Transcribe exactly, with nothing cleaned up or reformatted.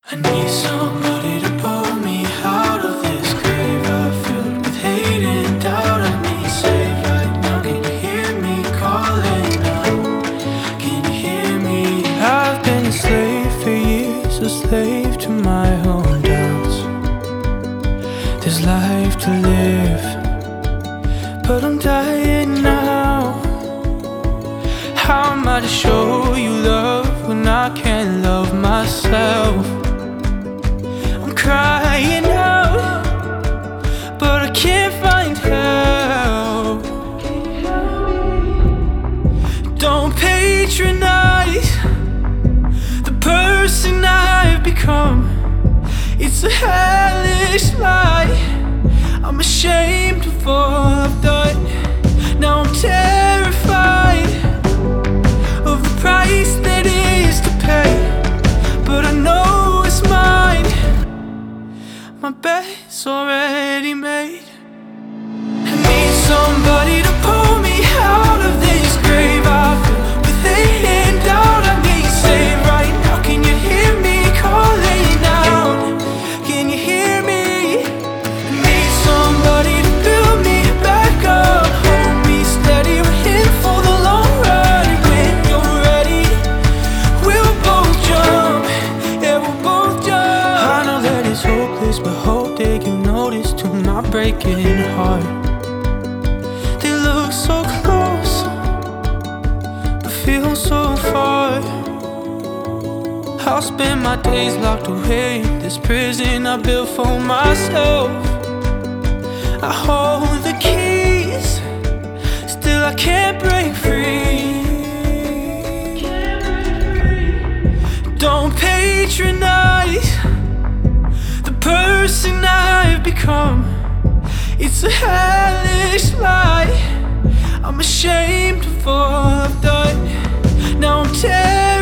I need somebody to pull me out of this grave I filled with hate and doubt. I need save right now. Can you hear me calling out? Can you hear me? I've been a slave for years, a slave to my own doubts. There's life to live, but I'm dying now. How am I to show you love when I can't love myself? Crying out, but I can't find help. Don't patronize the person I've become. It's a hellish lie. I'm ashamed of all I've done. Now I'm terrified of the price that is to pay, but I know it's mine. My bed's already made. I need somebody to pull me out of this grave I feel with hate and doubt. I need save right now. Can you hear me calling out? Can you hear me? I need somebody to build me back up, hold me steady. We're in for the long run. When you're ready, we'll both jump. Yeah, we'll both jump. I know that it's hopeless, but hope they give notice to my breaking heart. They look so close, but feel so far. I'll spend my days locked away in this prison I built for myself. I hold the keys, still I can't break free. Don't patronize the person I've become. It's a hellish lie. I'm ashamed of all I've done. Now I'm terrified